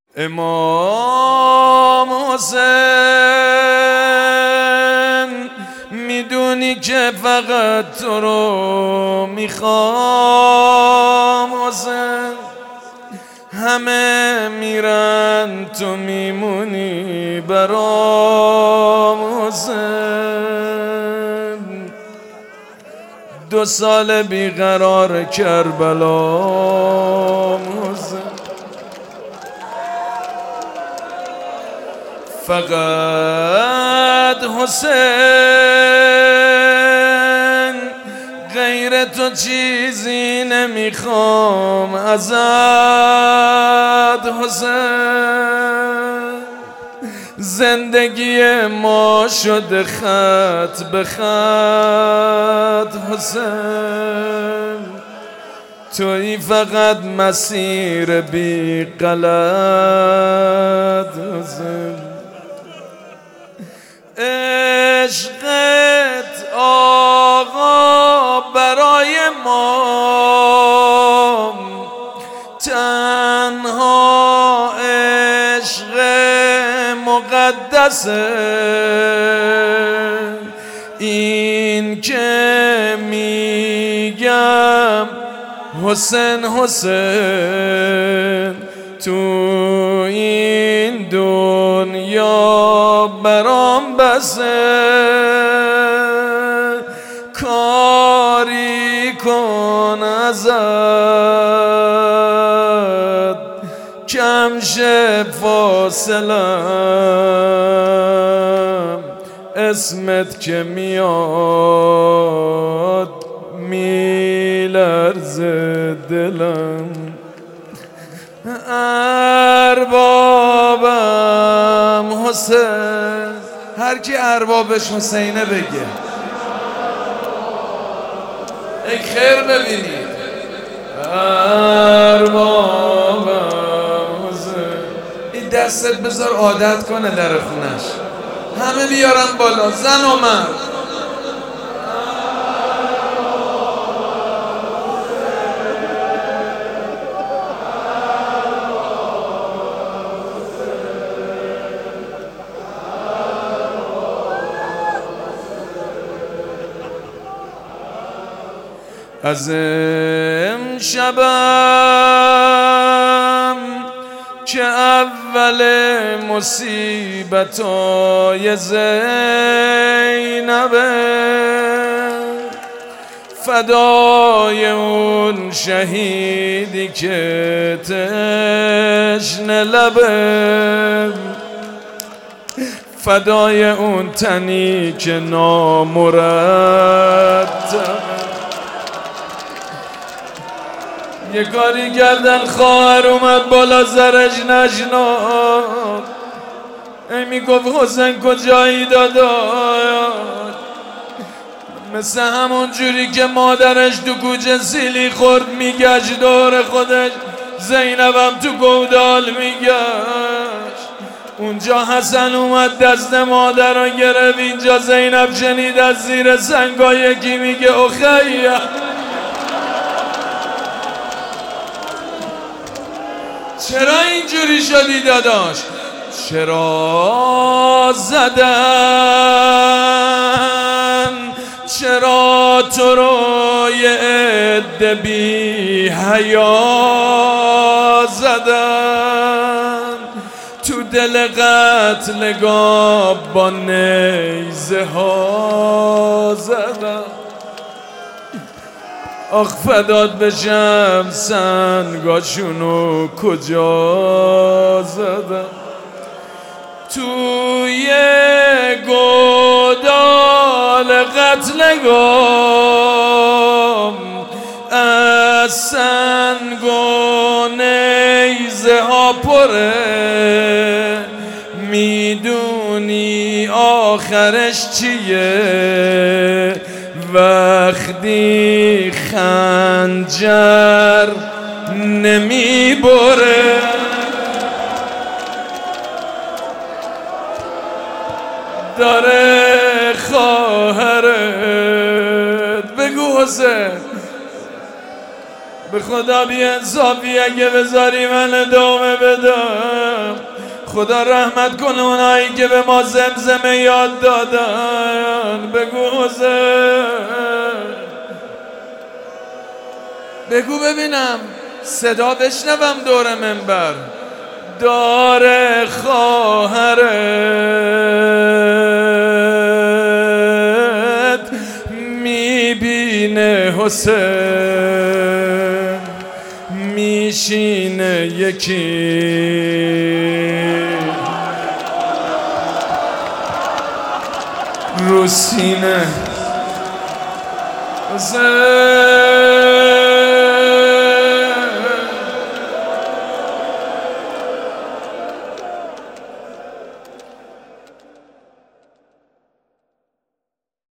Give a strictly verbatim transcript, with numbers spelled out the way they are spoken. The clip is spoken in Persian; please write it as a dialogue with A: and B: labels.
A: امام حسین میدونی که فقط تو رو میخوام حسین، همه میرن تو میمونی برام حسین. دو سال بیقرار کربلا حسین، فقط حسین غیر تو چیزی نمیخوام ازت حسین. زندگی ما شده خط به خط حسین، تویی فقط مسیر بی غلط حسین. عشقت آقا برای ما تنها عشق مقدسه، این که میگم حسین حسین تو این دنیا برام بسه. کاری کن ازت کم شه فاصلم، اسمت که میاد میلرزه دلم. اربابم حسین، هر کی اربابش حسینه بگه ای خیر ببینید. اربابم حسین، این دستت بذار عادت کنه در خونش، همه بیارن بالا، زن و مرد. از امشبم که اول مصیبتای زینبه، فدای اون شهیدی که تشنه لبه، فدای اون تنی که نامرتب. یه کاری کردن خواهر اومد بالا زرش نشناخت، ای میگفت حسین کجایی داداش، مثل همون جوری که مادرش تو کوچه سیلی خورد میگشت دور خودش، زینبم تو گودال میگشت. اونجا حسن اومد دست مادر رو گرفت، اینجا زینب شنید از زیر سنگا یکی میگه اخیه. چرا اینجوری شدی داداش؟ چرا زدن، چرا تو رو یه عده بی حیا زدن، تو دل قتلگاه با نیزه ها زدن. آخ فدات بشم سنگاشونو کجا زدم، توی گودال قتلگاه از سنگ و نیزه ها پره، میدونی آخرش چیه وقتی خنجر نمیبره. داره خواهرت بگو حسین به خدا بی انصافی اگه بذاری من ادامه بدم. خدا رحمت کن اونایی که به ما زمزمه یاد دادن. بگو حسین، بگو ببینم صدا بشنوم دور منبر. داره خواهرت میبینه حسین، میشینه یکی رو سینه. حسین